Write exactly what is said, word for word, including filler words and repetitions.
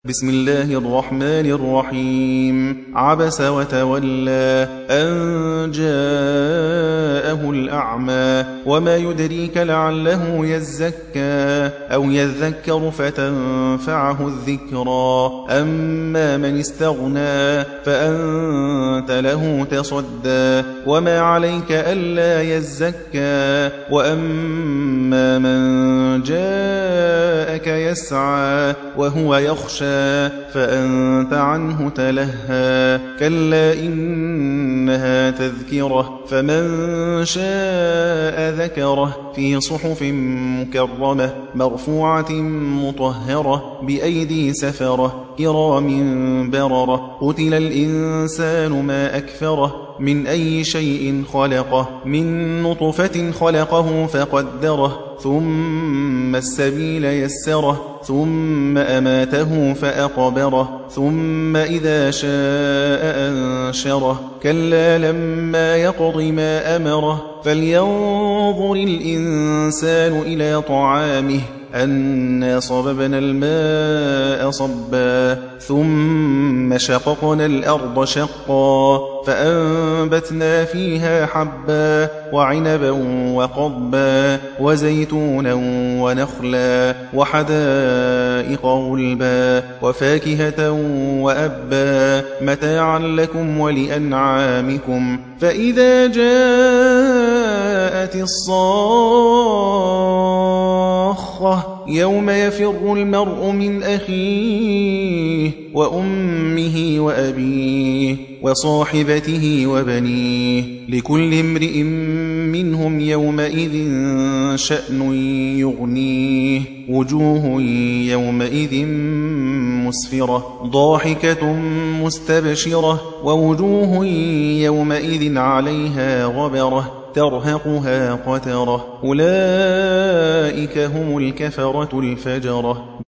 بسم الله الرحمن الرحيم عبس وتولى أن جاءه الأعمى وما يدريك لعله يزكى أو يذكر فتنفعه الذكرى أما من استغنى فأنت له تصدى وما عليك ألا يزكى وأما من جاءك يسعى وهو يخشى فأنت عنه تلهى كلا إنها تذكرة فمن شاء ذكره في صحف مكرمة مرفوعة مطهرة بأيدي سفرة كرام بررة قتل الإنسان ما أكفره من أي شيء خلقه من نطفة خلقه فقدره ثم السبيل يسره ثم أماته فأقبره ثم إذا شاء أنشره كلا لما يقض ما أمره فلينظر الإنسان إلى طعامه أنا صببنا الماء صبا ثم شققنا الأرض شقا فأنبتنا فيها حبا وعنبا وقضبا وزيتونا ونخلا وحدائق غلبا وفاكهة وأبا متاعا لكم ولأنعامكم فإذا جاءت الصاخة يوم يفر المرء من أخيه وأمه وأبيه وصاحبته وبنيه لكل امرئ منهم يومئذ شأن يغنيه وجوه يومئذ مسفرة ضاحكة مستبشرة ووجوه يومئذ عليها غبرة ترهقها قترة أولئك هم الكفرة الفجرة.